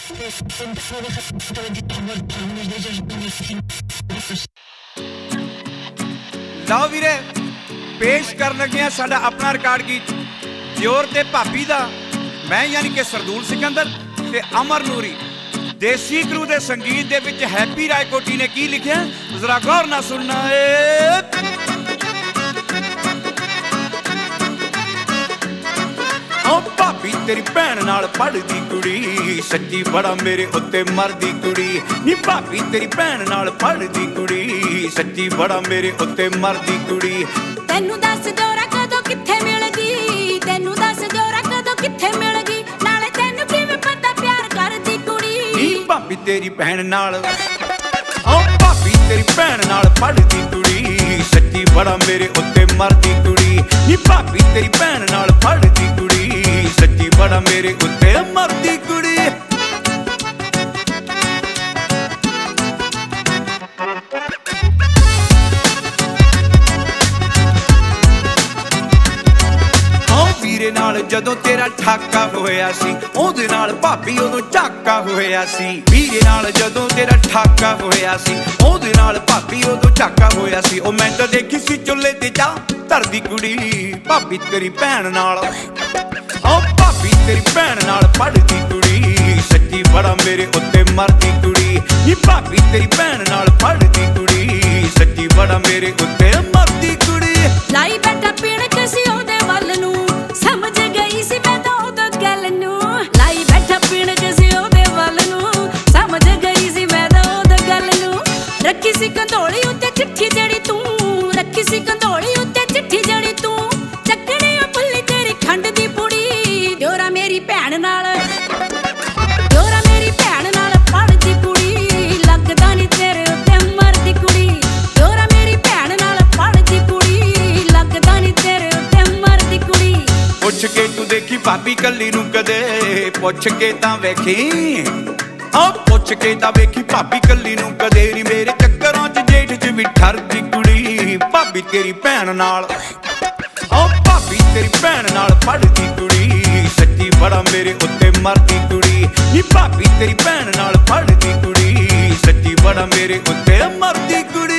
ਲਓ ਵੀਰੇ ਪੇਸ਼ ਕਰਨ ਲੱਗੇ ਆ ਸਾਡਾ ਆਪਣਾ ਰਿਕਾਰਡ ਗੀਤ ਦਿਓਰ ਤੇ ਭਾਬੀ ਦਾ। ਮੈਂ ਯਾਨੀ ਕਿ ਸਰਦੂਲ ਸਿਕੰਦਰ ਤੇ ਅਮਰ ਨੂਰੀ। ਦੇਸੀ ਗੁਰੂ ਦੇ ਸੰਗੀਤ ਦੇ ਵਿੱਚ ਹੈਪੀ ਰਾਏਕੋਟੀ ਨੇ ਕੀ ਲਿਖਿਆ ਜ਼ਰਾ ਗੌਰ ਨਾਲ ਸੁਣਨਾ ਏ। ਭਾਬੀ ਤੇਰੀ ਭੈਣ ਨਾਲ ਪੜ੍ਹਦੀ ਕੁੜੀ ਸੱਚੀ ਬੜਾ ਮੇਰੇ ਉੱਤੇ ਮਰਦੀ ਕੁੜੀ ਨੀ। ਭਾਬੀ ਤੇਰੀ ਭੈਣ ਨਾਲ ਪੜ੍ਹਦੀ ਕੁੜੀ ਸੱਚੀ ਬੜਾ ਮੇਰੇ ਉੱਤੇ ਮਰਦੀ ਕੁੜੀ। ਤੈਨੂੰ ਦੱਸ ਜੋਰਾ ਕਦੋਂ ਕਿੱਥੇ ਮਿਲ ਗਈ, ਤੈਨੂੰ ਦੱਸ ਜੋਰਾ ਕਦੋਂ ਕਿੱਥੇ ਮਿਲ ਗਈ, ਨਾਲੇ ਤੈਨੂੰ ਕਿਵੇਂ ਪਤਾ ਪਿਆਰ ਕਰਦੀ ਕੁੜੀ ਨੀ। ਭਾਬੀ ਤੇਰੀ ਭੈਣ ਨਾਲ ਭਾਬੀ ਤੇਰੀ ਭੈਣ ਨਾਲ ਪੜ੍ਹਦੀ ਕੁੜੀ ਸੱਚੀ ਬੜਾ ਮੇਰੇ ਉੱਤੇ ਮਰਦੀ ਕੁੜੀ ਨੀ। ਭਾਬੀ ਤੇਰੀ ਭੈਣ ਨਾਲ ਪੜ੍ਹਦੀ ਕੁੜੀ ਸੱਚੀ ਬੜਾ ਮੇਰੇ ਉੱਤੇ ਮਰਦੀ ਕੁੜੀ। ਵੀਰੇ ਨਾਲ ਜਦੋਂ ਤੇਰਾ ਠਾਕਾ ਹੋਇਆ ਸੀ ਉਹਦੇ ਨਾਲ ਭਾਬੀ ਉਦੋਂ ਝਾਕਾ ਹੋਇਆ ਸੀ। ਵੀਰੇ ਨਾਲ ਜਦੋਂ ਤੇਰਾ ਠਾਕਾ ਹੋਇਆ ਸੀ ਉਹਦੇ ਨਾਲ ਭਾਬੀ ਉਦੋਂ ਝਾਕਾ ਹੋਇਆ ਸੀ। ਉਹ ਮੈਂ ਤਾਂ ਦੇਖੀ ਸੀ ਚੁੱਲ੍ਹੇ ਤੇ ਚਾਹ ਧਰਦੀ ਕੁੜੀ ਭਾਬੀ ਤੇਰੀ ਭੈਣ ਨਾਲ। ਭਾਬੀ ਤੇਰੀ ਭੈਣ ਨਾਲ ਪੜ੍ਹਦੀ ਕੁੜੀ ਸੱਚੀ ਬੜਾ ਮੇਰੇ ਉੱਤੇ ਮਰਦੀ ਕੁੜੀ ਨੀ। ਭਾਬੀ ਤੇਰੀ ਭੈਣ ਨਾਲ ਪੜ੍ਹਦੀ ਕੁੜੀ ਸੱਚੀ ਬੜਾ ਮੇਰੇ ਉੱਤੇ ਮਰਦੀ ਕੁੜੀ। ਲਾਈ ਬੈਠਾ ਪੀਣਕ ਸੀ ਉਹਦੇ ਵੱਲ ਨੂੰ ਸਮਝ ਗਈ ਸੀ ਮੈਂ ਤਾਂ ਉਦੋਂ ਗੱਲ ਨੂੰ। ਲਾਈ ਬੈਠਾ ਪੀਣਕ ਸੀ ਉਹਦੇ ਵੱਲ ਨੂੰ ਸਮਝ ਗਈ ਸੀ ਮੈਂ ਤਾਂ ਉਦੋਂ ਗੱਲ ਨੂੰ। ਰੱਖੀ ਸੀ ਕੰਧੋਲੀ ਉੱਤੇ ਚਿੱਠੀ ਜਿਹੜੀ ਤੂੰ, ਰੱਖੀ ਸੀ ਕੰਧੋਲੀ ਉੱਤੇ ਚਿੱਠੀ ਜਿਹੜੀ ਤੂੰ, ਚੱਕਣੀ ਉਹ ਭੁੱਲੀ ਤੇਰੀ ਖੰਡ ਦੀ ਪੁੜੀ। ਦਿਓਰਾ ਮੇਰੀ ਭੈਣ ਨਾਲ, ਦਿਓਰਾ ਮੇਰੀ ਭੈਣ ਨਾਲ ਪੜ੍ਹਦੀ ਕੁੜੀ ਲੱਗਦਾ ਨੀ ਤੇਰੇ ਉੱਤੇ ਮਰਦੀ ਕੁੜੀ। ਦਿਓਰਾ ਮੇਰੀ ਭੈਣ ਨਾਲ ਪੜ੍ਹਦੀ ਕੁੜੀ ਲੱਗਦਾ ਨੀ ਤੇਰੇ ਉੱਤੇ ਮਰਦੀ ਕੁੜੀ। ਪੁੱਛ ਕੇ ਤੂੰ ਦੇਖੀ ਭਾਬੀ ਕੱਲੀ ਨੂੰ ਕਦੇ, ਪੁੱਛ ਕੇ ਤਾਂ ਵੇਖੀ ਪੁੱਛ ਕੇ ਤਾਂ ਵੇਖੀ ਭਾਬੀ ਕੱਲੀ ਨੂੰ ਕਦੇ ਨੀ। ਮੇਰੇ ਚੱਕਰਾਂ 'ਚ ਜੇਠ 'ਚ ਵੀ ਠਰਦੀ ਕੁੜੀ ਭਾਬੀ ਤੇਰੀ ਭੈਣ ਨਾਲ। ਭਾਬੀ ਤੇਰੀ ਭੈਣ ਨਾਲ ਪੜ੍ਹਦੀ ਕੁੜੀ ਸੱਚੀ ਬੜਾ ਮੇਰੇ ਉੱਤੇ ਮਰਦੀ ਕੁੜੀ ਨੀ। ਭਾਬੀ ਤੇਰੀ ਭੈਣ ਨਾਲ ਪੜ੍ਹਦੀ ਕੁੜੀ ਸੱਚੀ ਬੜਾ ਮੇਰੇ ਉੱਤੇ ਮਰਦੀ ਕੁੜੀ।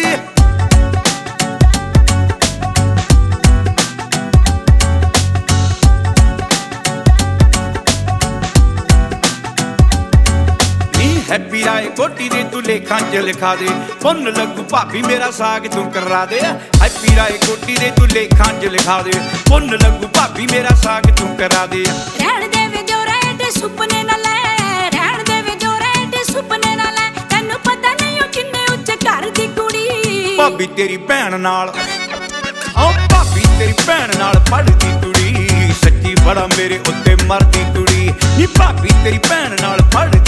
ਹੈਪੀ ਰਾਏਕੋਟੀ ਦੇ ਤੂੰ ਲੇਖਾਂ 'ਚ ਲਿਖਾ ਦੇ ਪੁੰਨ ਲੱਗੂ ਭਾਬੀ ਮੇਰਾ ਸਾਗ ਤੂੰ ਕਰਾ ਦੇ। ਹੈਪੀ ਰਾਏਕੋਟੀ ਦੇ ਤੂੰ ਲੇਖਾਂ 'ਚ ਲਿਖਾ ਦੇ ਪੁੰਨ ਲੱਗੂ ਭਾਬੀ ਮੇਰਾ ਸਾਗ ਤੂੰ ਕਰਾ ਦੇ। ਰਹਿਣ ਦੇ ਵੇ ਜੋਰਾ ਏਡੇ ਸੁਪਨੇ ਨਾ ਲੈ, ਰਹਿਣ ਦੇ ਵੇ ਜੋਰਾ ਏਡੇ ਸੁਪਨੇ ਨਾ ਲੈ, ਤੈਨੂੰ ਪਤਾ ਨਹੀਂ ਉਹ ਕਿੰਨੇ ਉੱਚੇ ਘਰ ਦੀ ਕੁੜੀ ਭਾਬੀ ਤੇਰੀ ਭੈਣ ਨਾਲ। ਭਾਬੀ ਤੇਰੀ ਭੈਣ ਨਾਲ ਪੜ੍ਹਦੀ ਕੁੜੀ ਸੱਚੀ ਬੜਾ ਮੇਰੇ ਉੱਤੇ ਮਰਦੀ ਕੁੜੀ ਨੀ। ਭਾਬੀ ਤੇਰੀ ਭੈਣ ਨਾਲ ਪੜ੍ਹਦੀ